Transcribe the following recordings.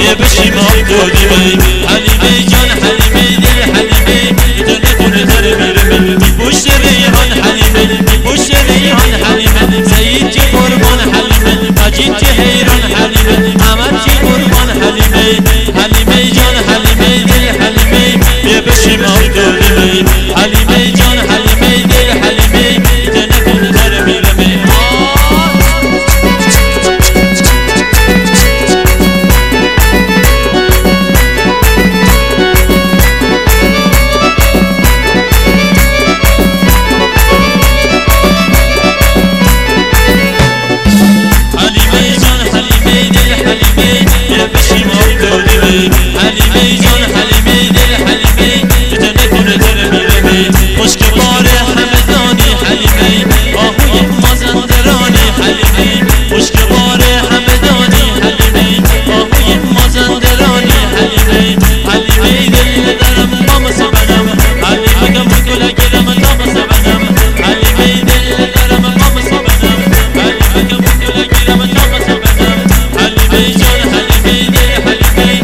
بیا بشیم آب دادیم حلیمه جان حلیمه دل حلیمه تو نکنه داره میره پشت ریحان حلیمه پشت ریحان حلیمه سعید که قربان حلیمه مجید که حیران حلیمه احمد که قربان حلیمه حلیمه جان حلیمه دل حلیمه بیا بشیم آب دادیم حلیمه جان حلیمه دل حلیمه تو نکنه داره میره حلیمه جان حلیمه دل حلیمه تو نکنه داره میره خوشگوار همدانی حلیمه آهوی مازندرانی حلیمه خوشگوار همدانی حلیمه آهوی مازندرانی حلیمه حلیمه دل ندارم بام سبنم حلیمه گم گل گرم نام سبنم حلیمه دل ندارم بام سبنم حلیمه گم گل گرم نام سبنم حلیمه جان حلیمه دل حلیمه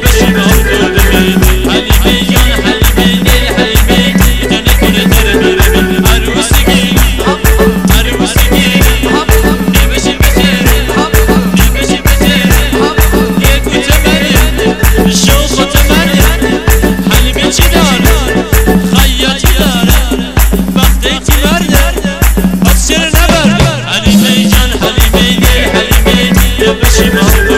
حلیمه جان حلیمه دل حلیمه تو نکنه داره میره عروسیگی عروسیگی بیا بشی بشه بیا بشی بشه یه کوچه منه شوخت منه حلیمه چی داره خیاطی داره وقتی چی برده از چرا نبرده حلیمه جان حلیمه دل حلیمه بیا بشی